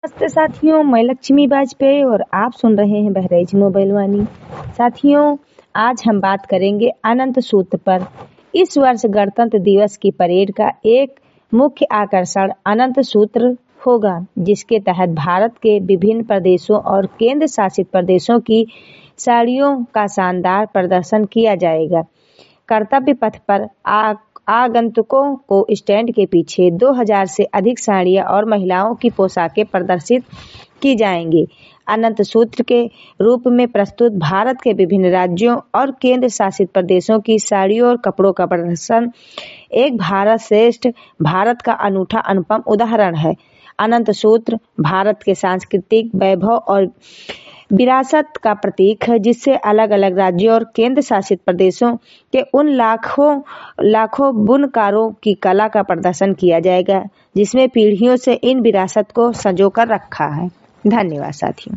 नमस्ते साथियों, मैं लक्ष्मी वाजपेयी और आप सुन रहे हैं बहराइच मोबाइल वाणी। साथियों, आज हम बात करेंगे अनंत सूत्र पर। इस वर्ष गणतंत्र दिवस की परेड का एक मुख्य आकर्षण अनंत सूत्र होगा, जिसके तहत भारत के विभिन्न प्रदेशों और केंद्र शासित प्रदेशों की साड़ियों का शानदार प्रदर्शन किया जाएगा। कर्तव्य पथ पर आगंतुकों को स्टैंड के पीछे 2000 से अधिक साड़ियां और महिलाओं की पोशाकें प्रदर्शित की जाएंगी। अनंत सूत्र के रूप में प्रस्तुत भारत के विभिन्न राज्यों और केंद्र शासित प्रदेशों की साड़ियों और कपड़ों का प्रदर्शन एक भारत श्रेष्ठ भारत का अनूठा अनुपम उदाहरण है। अनंत सूत्र भारत के सांस्कृतिक वैभव और विरासत का प्रतीक है, जिससे अलग अलग राज्यों और केंद्र शासित प्रदेशों के उन लाखों बुनकारों की कला का प्रदर्शन किया जाएगा, जिसमें पीढ़ियों से इन विरासत को संजो कर रखा है। धन्यवाद साथियों।